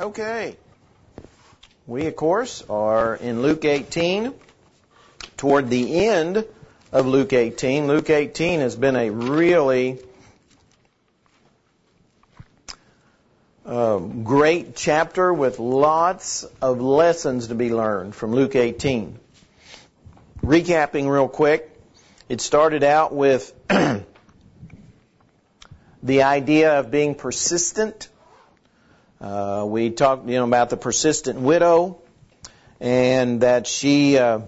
Okay. We, of course, are in Luke 18, toward the end of Luke 18. Luke 18 has been a really great chapter with lots of lessons to be learned from Luke 18. Recapping real quick, it started out with the idea of being persistent. We talked, about the persistent widow, and that she, the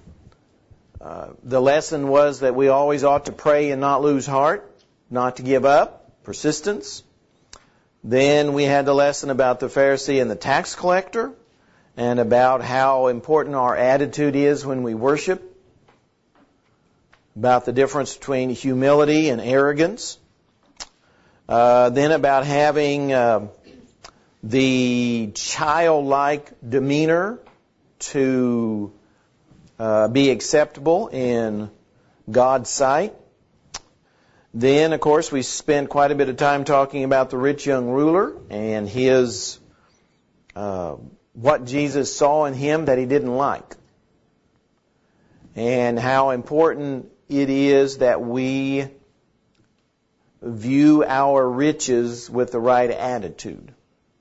lesson was that we always ought to pray and not lose heart, not to give up, persistence. Then we had the lesson about the Pharisee and the tax collector, and about how important our attitude is when we worship, about the difference between humility and arrogance. Then about having the childlike demeanor to be acceptable in God's sight. Then, of course, we spent quite a bit of time talking about the rich young ruler and his what Jesus saw in him that he didn't like, and how important it is that we view our riches with the right attitude.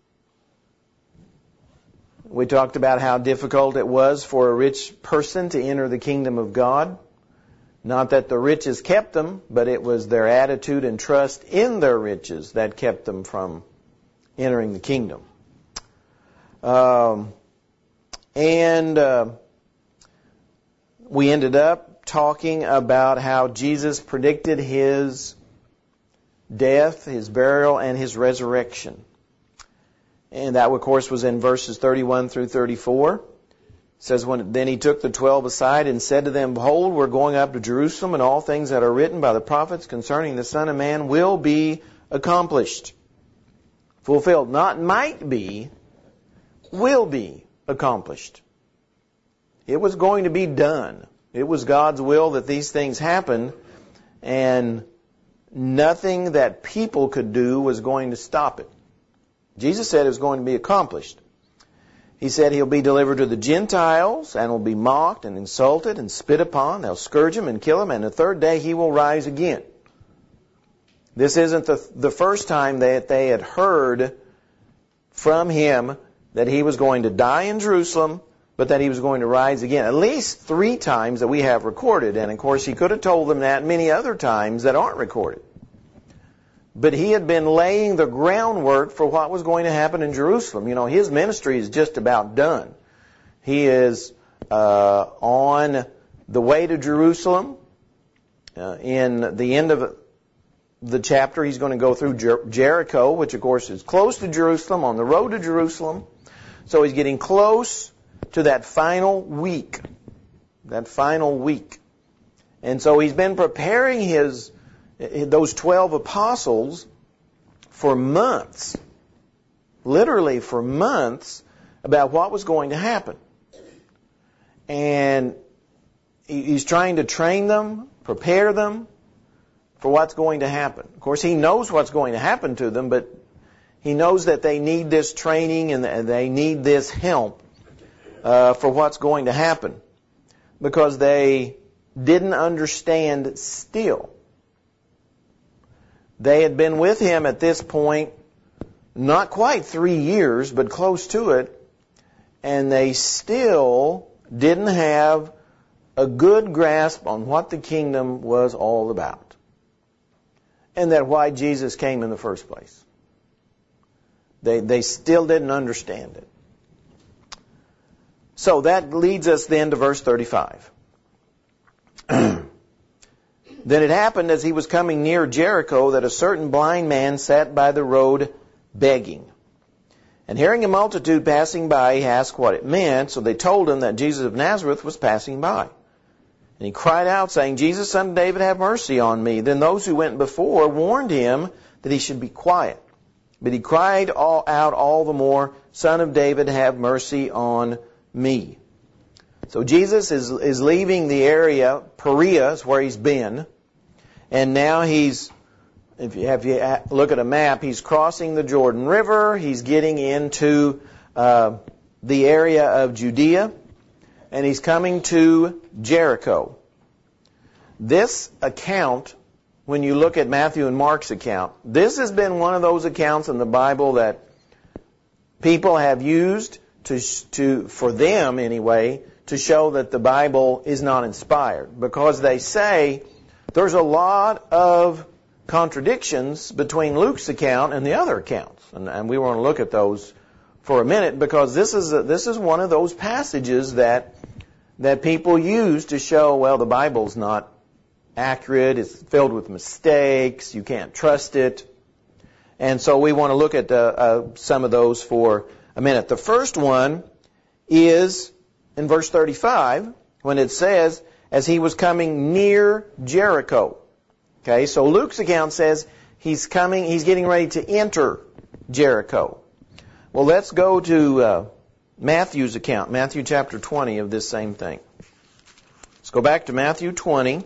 We talked about how difficult it was for a rich person to enter the kingdom of God. Not that the riches kept them, but it was their attitude and trust in their riches that kept them from entering the kingdom. We ended up talking about how Jesus predicted His death, His burial, and His resurrection. And that, of course, was in verses 31 through 34. It says, Then He took the 12 aside and said to them, Behold, we're going up to Jerusalem, and all things that are written by the prophets concerning the Son of Man will be accomplished. Fulfilled. Not might be, will be accomplished. It was going to be done. It was God's will that these things happen, and nothing that people could do was going to stop it. Jesus said it was going to be accomplished. He said He'll be delivered to the Gentiles and will be mocked and insulted and spit upon. They'll scourge Him and kill Him, and the third day He will rise again. This isn't the first time that they had heard from Him that He was going to die in Jerusalem, but that He was going to rise again. At least 3 times that we have recorded. And of course He could have told them that many other times that aren't recorded. But He had been laying the groundwork for what was going to happen in Jerusalem. His ministry is just about done. He is on the way to Jerusalem. In the end of the chapter, He's going to go through Jericho, which of course is close to Jerusalem, on the road to Jerusalem. So He's getting close to that final week. And so He's been preparing those 12 apostles for months, literally for months, about what was going to happen. And He's trying to train them, prepare them for what's going to happen. Of course, He knows what's going to happen to them, but He knows that they need this training and they need this help for what's going to happen, because they didn't understand still. They had been with Him at this point, not quite 3 years, but close to it, and they still didn't have a good grasp on what the kingdom was all about, and that why Jesus came in the first place. They still didn't understand it. So that leads us then to verse 35. Then it happened as He was coming near Jericho that a certain blind man sat by the road begging. And hearing a multitude passing by, he asked what it meant. So they told him that Jesus of Nazareth was passing by. And he cried out, saying, Jesus, Son of David, have mercy on me. Then those who went before warned him that he should be quiet. But he cried out all the more, Son of David, have mercy on me. So Jesus is leaving the area, Perea is where He's been, and now He's if you look at a map, he's crossing the Jordan River. He's getting into the area of Judea, and he's coming to Jericho. This account, when you look at Matthew and Mark's account, this has been one of those accounts in the Bible that people have used for them anyway, to show that the Bible is not inspired, because they say there's a lot of contradictions between Luke's account and the other accounts, and we want to look at those for a minute, because this is one of those passages that people use to show, well, the Bible's not accurate, it's filled with mistakes, you can't trust it. And so we want to look at some of those for a minute. The first one is in verse 35, when it says, as he was coming near Jericho. Okay, so Luke's account says he's getting ready to enter Jericho. Well, let's go to Matthew's account, Matthew chapter 20 of this same thing. Let's go back to Matthew 20.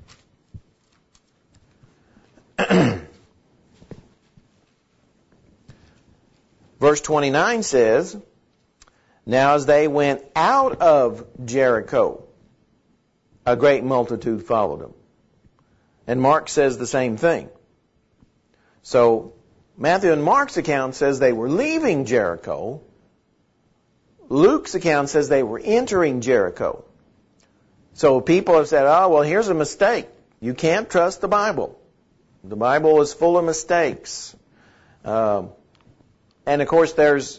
Verse 29 says, now as they went out of Jericho, a great multitude followed them. And Mark says the same thing. So Matthew and Mark's account says they were leaving Jericho. Luke's account says they were entering Jericho. So people have said, oh, well, here's a mistake. You can't trust the Bible. The Bible is full of mistakes. And of course, there's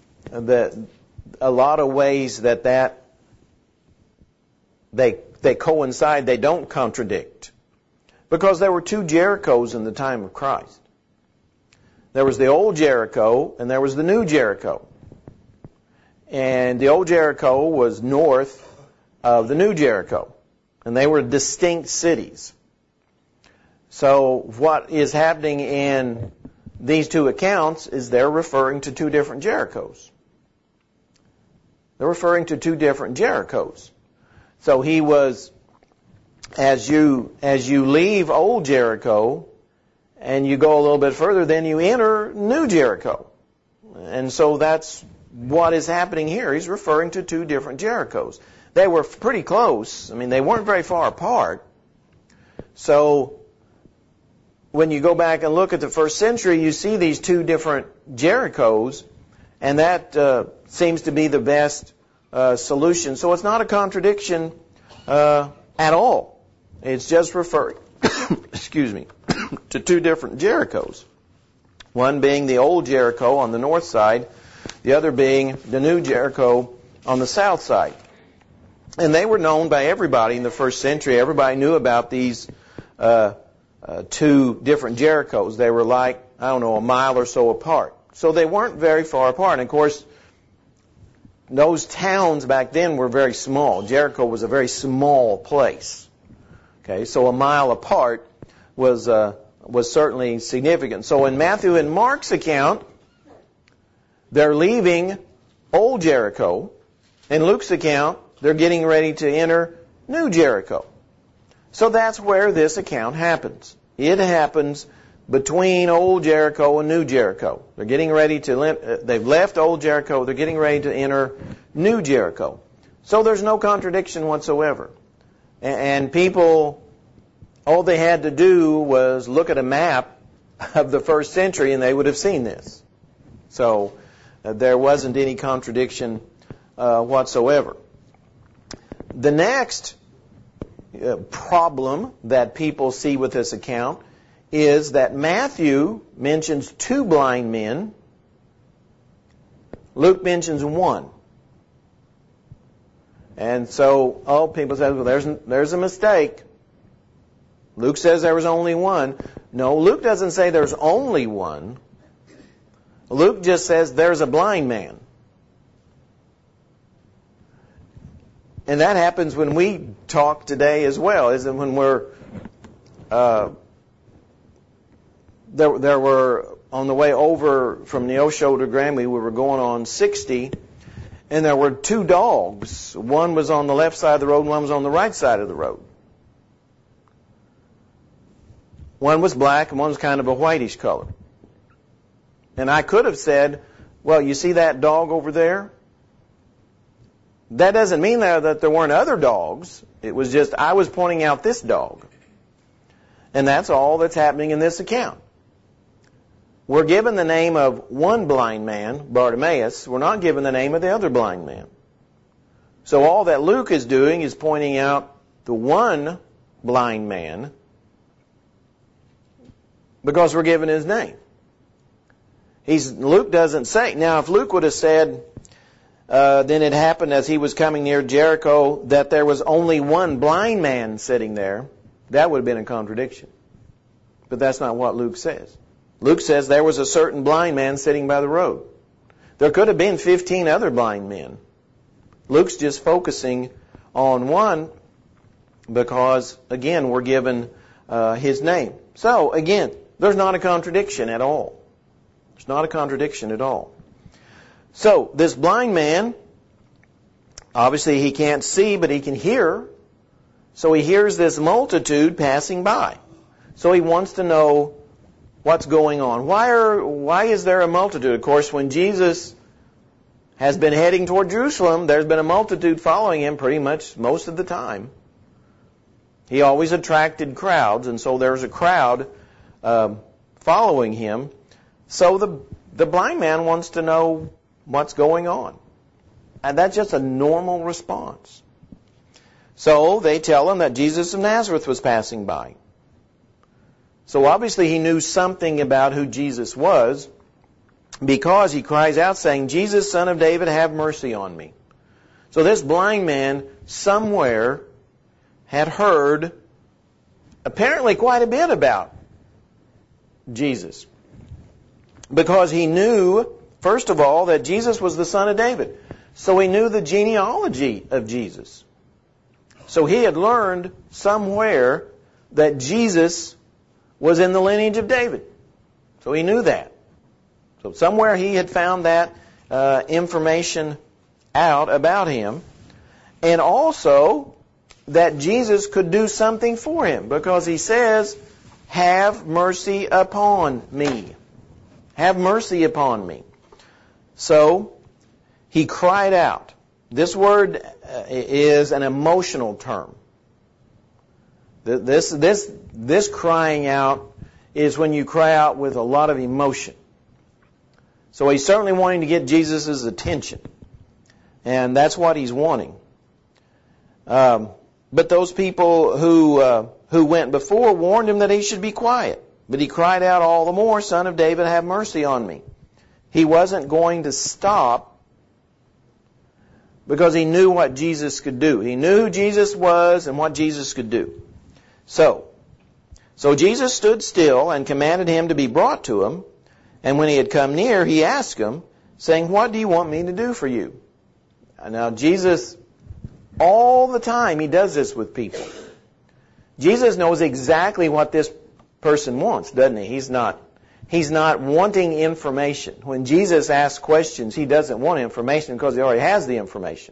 a lot of ways that they coincide, they don't contradict. Because there were two Jerichos in the time of Christ. There was the old Jericho and there was the new Jericho. And the old Jericho was north of the new Jericho. And they were distinct cities. So what is happening in these two accounts is they're referring to two different Jerichos. They're referring to two different Jerichos. So he was, as you leave old Jericho and you go a little bit further, then you enter new Jericho. And so that's what is happening here. He's referring to two different Jerichos. They were pretty close. I mean, they weren't very far apart. So when you go back and look at the first century, you see these two different Jerichos, and that seems to be the best solution. So it's not a contradiction at all. It's just referring, excuse me, to two different Jerichos. One being the old Jericho on the north side, the other being the new Jericho on the south side. And they were known by everybody in the first century. Everybody knew about these two different Jerichos. They were like, a mile or so apart. So they weren't very far apart. And of course, those towns back then were very small. Jericho was a very small place. Okay, so a mile apart was certainly significant. So in Matthew and Mark's account, they're leaving old Jericho. In Luke's account, they're getting ready to enter new Jericho. So that's where this account happens. It happens between old Jericho and new Jericho. They're getting ready they've left old Jericho, they're getting ready to enter new Jericho. So there's no contradiction whatsoever. And people, all they had to do was look at a map of the first century and they would have seen this. So there wasn't any contradiction whatsoever. The next problem that people see with this account is that Matthew mentions two blind men. Luke mentions one. And so, people say, well, there's a mistake. Luke says there was only one. No, Luke doesn't say there's only one. Luke just says there's a blind man. And that happens when we talk today as well, is that when we're, there were, on the way over from Neosho to Granby, we were going on 60, and there were two dogs. One was on the left side of the road, and one was on the right side of the road. One was black and one was kind of a whitish color. And I could have said, well, you see that dog over there? That doesn't mean that there weren't other dogs. It was just I was pointing out this dog. And that's all that's happening in this account. We're given the name of one blind man, Bartimaeus. We're not given the name of the other blind man. So all that Luke is doing is pointing out the one blind man because we're given his name. Luke doesn't say. Now, if Luke would have said, then it happened as he was coming near Jericho that there was only one blind man sitting there, that would have been a contradiction. But that's not what Luke says. Luke says there was a certain blind man sitting by the road. There could have been 15 other blind men. Luke's just focusing on one because, again, we're given his name. So, again, there's not a contradiction at all. There's not a contradiction at all. So, this blind man, obviously he can't see, but he can hear. So he hears this multitude passing by. So he wants to know what's going on. Why is there a multitude? Of course, when Jesus has been heading toward Jerusalem, there's been a multitude following him pretty much most of the time. He always attracted crowds, and so there's a crowd following him. So the blind man wants to know what's going on. And that's just a normal response. So they tell him that Jesus of Nazareth was passing by. So obviously he knew something about who Jesus was because he cries out saying, Jesus, Son of David, have mercy on me. So this blind man somewhere had heard apparently quite a bit about Jesus. Because he knew, first of all, that Jesus was the Son of David. So he knew the genealogy of Jesus. So he had learned somewhere that Jesus was in the lineage of David. So he knew that. So somewhere he had found that information out about him. And also that Jesus could do something for him. Because he says, have mercy upon me. Have mercy upon me. So he cried out. This word is an emotional term. This crying out is when you cry out with a lot of emotion. So he's certainly wanting to get Jesus' attention. And that's what he's wanting. But those people who went before warned him that he should be quiet. But he cried out all the more, Son of David, have mercy on me. He wasn't going to stop because he knew what Jesus could do. He knew who Jesus was and what Jesus could do. So Jesus stood still and commanded him to be brought to him. And when he had come near, he asked him, saying, what do you want me to do for you? Now Jesus, all the time, he does this with people. Jesus knows exactly what this person wants, doesn't he? He's not wanting information. When Jesus asks questions, he doesn't want information because he already has the information.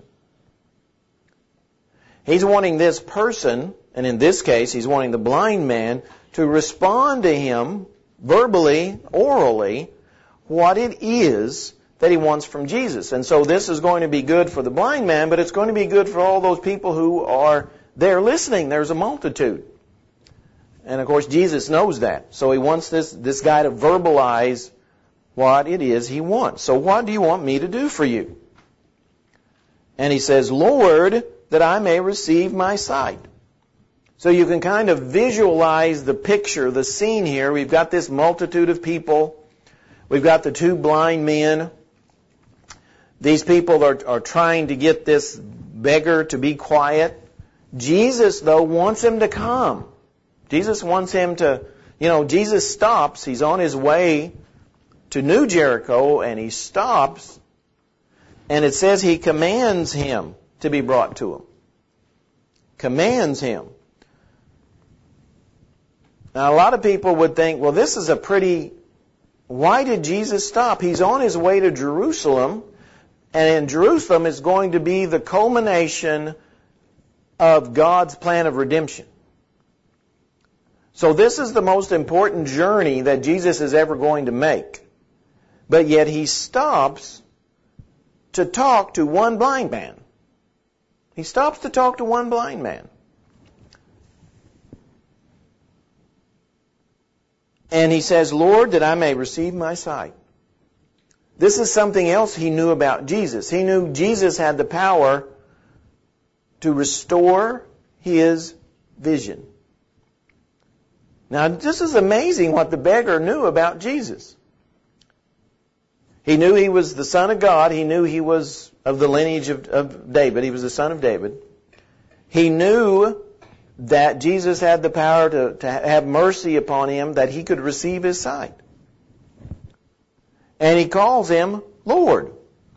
He's wanting this person, and in this case, he's wanting the blind man to respond to him verbally, orally, what it is that he wants from Jesus. And so this is going to be good for the blind man, but it's going to be good for all those people who are there listening. There's a multitude. And of course, Jesus knows that. So he wants this guy to verbalize what it is he wants. So what do you want me to do for you? And he says, Lord, that I may receive my sight. So you can kind of visualize the picture, the scene here. We've got this multitude of people. We've got the two blind men. These people are trying to get this beggar to be quiet. Jesus, though, wants him to come. Jesus wants him to, Jesus stops. He's on his way to New Jericho, and he stops. And it says he commands him to be brought to him. Commands him. Now, a lot of people would think, well, this is why did Jesus stop? He's on his way to Jerusalem, and in Jerusalem is going to be the culmination of God's plan of redemption. So this is the most important journey that Jesus is ever going to make. But yet he stops to talk to one blind man. He stops to talk to one blind man. And he says, Lord, that I may receive my sight. This is something else he knew about Jesus. He knew Jesus had the power to restore his vision. Now, this is amazing what the beggar knew about Jesus. He knew he was the Son of God. He knew he was of the lineage of David. He was the son of David. He knew that Jesus had the power to have mercy upon him, that he could receive his sight. And he calls him Lord.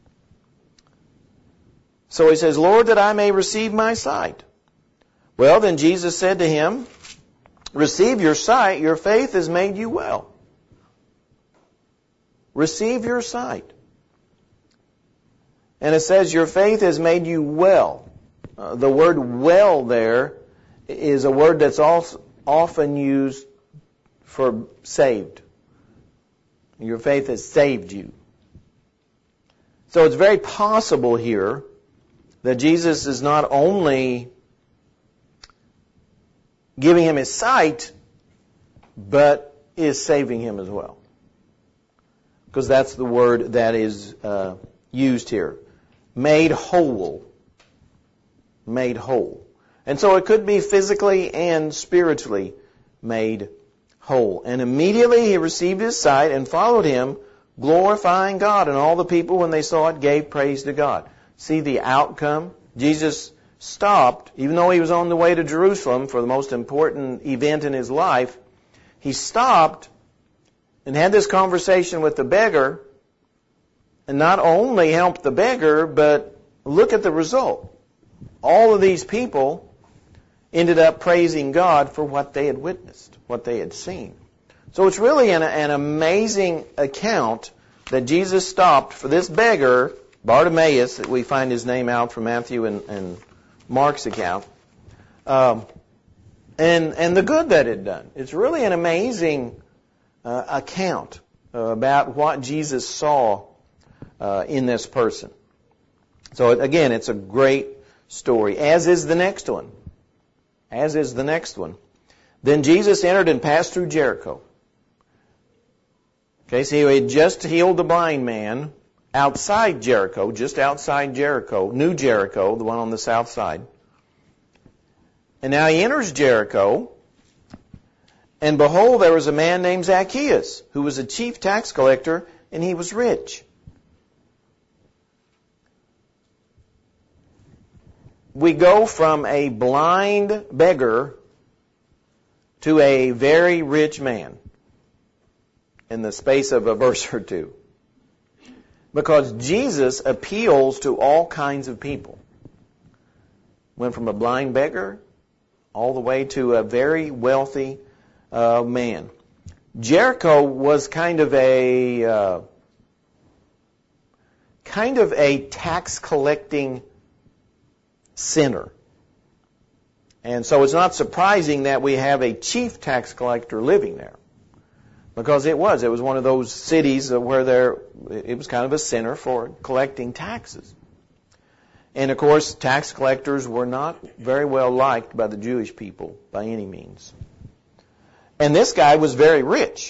So he says, Lord, that I may receive my sight. Well, then Jesus said to him, receive your sight, your faith has made you well. Receive your sight. And it says, your faith has made you well. The word well there is a word that's also often used for saved. Your faith has saved you. So it's very possible here that Jesus is not only giving him his sight, but is saving him as well. Because that's the word that is used here. Made whole. Made whole. And so it could be physically and spiritually made whole. And immediately he received his sight and followed him, glorifying God. And all the people, when they saw it, gave praise to God. See the outcome? Jesus stopped, even though he was on the way to Jerusalem for the most important event in his life, he stopped and had this conversation with the beggar, and not only helped the beggar, but look at the result. All of these people ended up praising God for what they had witnessed, what they had seen. So it's really an amazing account that Jesus stopped for this beggar, Bartimaeus, that we find his name out from Matthew and Mark's account, and the good that it done. It's really an amazing account about what Jesus saw in this person. So again, it's a great story, as is the next one. As is the next one. Then Jesus entered and passed through Jericho. Okay, so he had just healed the blind man outside Jericho, just outside Jericho, New Jericho, the one on the south side. And now he enters Jericho, and behold, there was a man named Zacchaeus, who was a chief tax collector, and he was rich. We go from a blind beggar to a very rich man in the space of a verse or two. Because Jesus appeals to all kinds of people. Went from a blind beggar all the way to a very wealthy man. Jericho was kind of a tax collecting center. And so it's not surprising that we have a chief tax collector living there. Because it was one of those cities where it was kind of a center for collecting taxes. And of course, tax collectors were not very well liked by the Jewish people by any means. And this guy was very rich.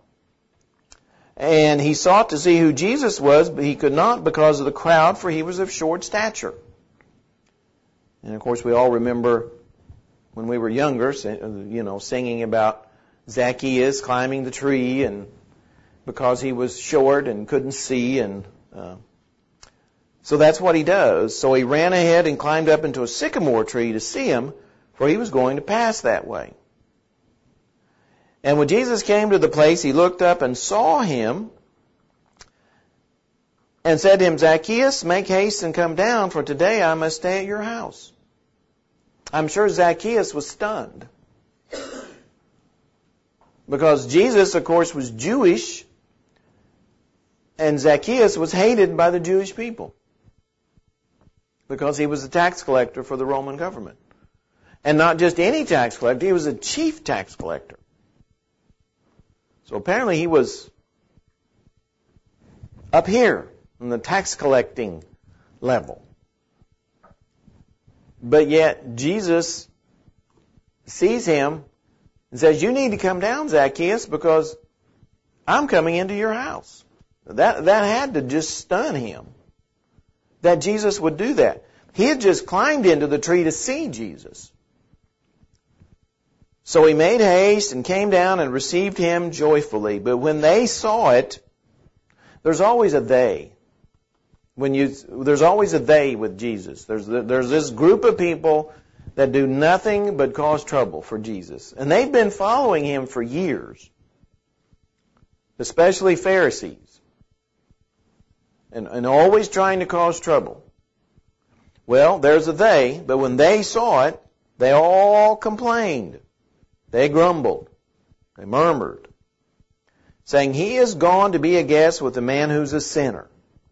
And he sought to see who Jesus was, but he could not because of the crowd, for he was of short stature. And of course, we all remember when we were younger, singing about Zacchaeus climbing the tree, and because he was short and couldn't see, and so that's what he does. So he ran ahead and climbed up into a sycamore tree to see him, for he was going to pass that way. And when Jesus came to the place, he looked up and saw him, and said to him, Zacchaeus, make haste and come down, for today I must stay at your house. I'm sure Zacchaeus was stunned. Because Jesus, of course, was Jewish, and Zacchaeus was hated by the Jewish people. Because he was a tax collector for the Roman government. And not just any tax collector, he was a chief tax collector. So apparently he was up here in the tax collecting level. But yet Jesus sees him and says, you need to come down, Zacchaeus, because I'm coming into your house. That had to just stun him, that Jesus would do that. He had just climbed into the tree to see Jesus. So he made haste and came down and received him joyfully. But when they saw it, there's always a they. There's always a they with Jesus. There's this group of people that do nothing but cause trouble for Jesus. And they've been following him for years, especially Pharisees, and always trying to cause trouble. Well, there's a they, but when they saw it, they all complained. They grumbled. They murmured, saying, he is gone to be a guest with a man who's a sinner.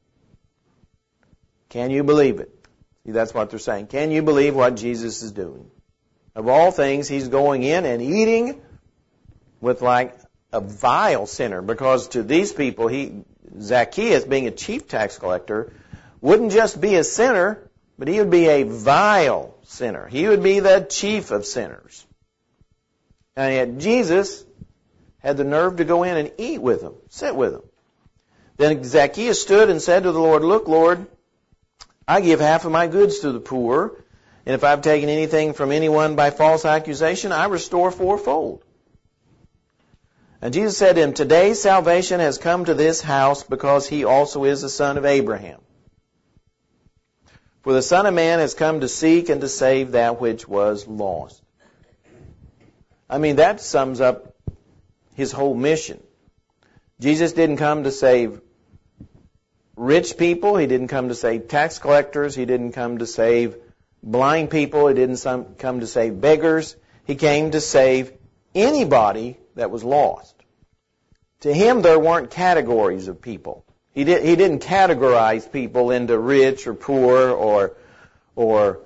Can you believe it? See, that's what they're saying. Can you believe what Jesus is doing? Of all things, he's going in and eating with like a vile sinner, because to these people, Zacchaeus, being a chief tax collector, wouldn't just be a sinner, but he would be a vile sinner. He would be the chief of sinners. And yet Jesus had the nerve to go in and eat with him, sit with him. Then Zacchaeus stood and said to the Lord, look, Lord, I give half of my goods to the poor, and if I've taken anything from anyone by false accusation, I restore fourfold. And Jesus said to him, today salvation has come to this house, because he also is the son of Abraham. For the Son of Man has come to seek and to save that which was lost. I mean, that sums up his whole mission. Jesus didn't come to save rich people. He didn't come to save tax collectors. He didn't come to save blind people. He didn't come to save beggars. He came to save anybody that was lost. To him, there weren't categories of people. He didn't categorize people into rich or poor or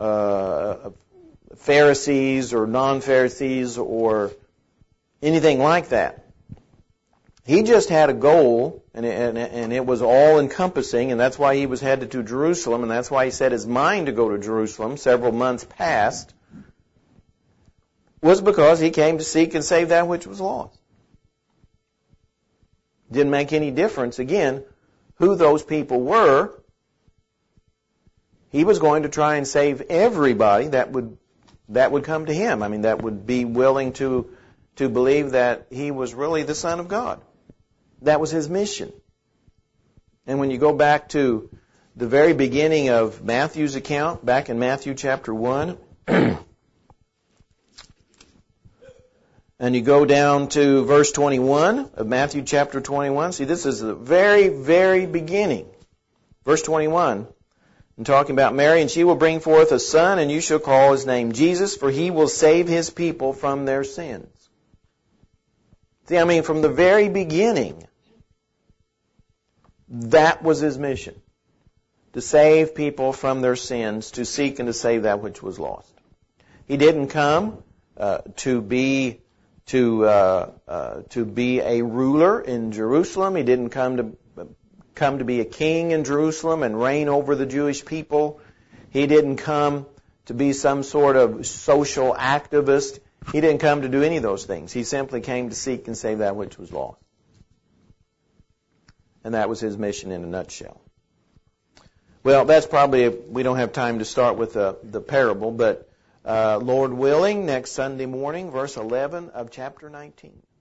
Pharisees or non-Pharisees or anything like that. He just had a goal, and it was all-encompassing, and that's why he was headed to Jerusalem, and that's why he set his mind to go to Jerusalem several months past, was because he came to seek and save that which was lost. Didn't make any difference, again, who those people were. He was going to try and save everybody that would come to him. I mean, that would be willing to believe that he was really the Son of God. That was his mission. And when you go back to the very beginning of Matthew's account, back in Matthew chapter 1, and you go down to verse 21 of Matthew chapter 21. See, this is the very, very beginning. Verse 21, I'm talking about Mary, and she will bring forth a son, and you shall call his name Jesus, for he will save his people from their sins. See, I mean, from the very beginning, that was his mission. To save people from their sins, to seek and to save that which was lost. He didn't come to be a ruler in Jerusalem. He didn't come to be a king in Jerusalem and reign over the Jewish people. He didn't come to be some sort of social activist. He didn't come to do any of those things. He simply came to seek and save that which was lost. And that was his mission in a nutshell. Well, that's probably, we don't have time to start with the parable, but Lord willing, next Sunday morning, verse 11 of chapter 19.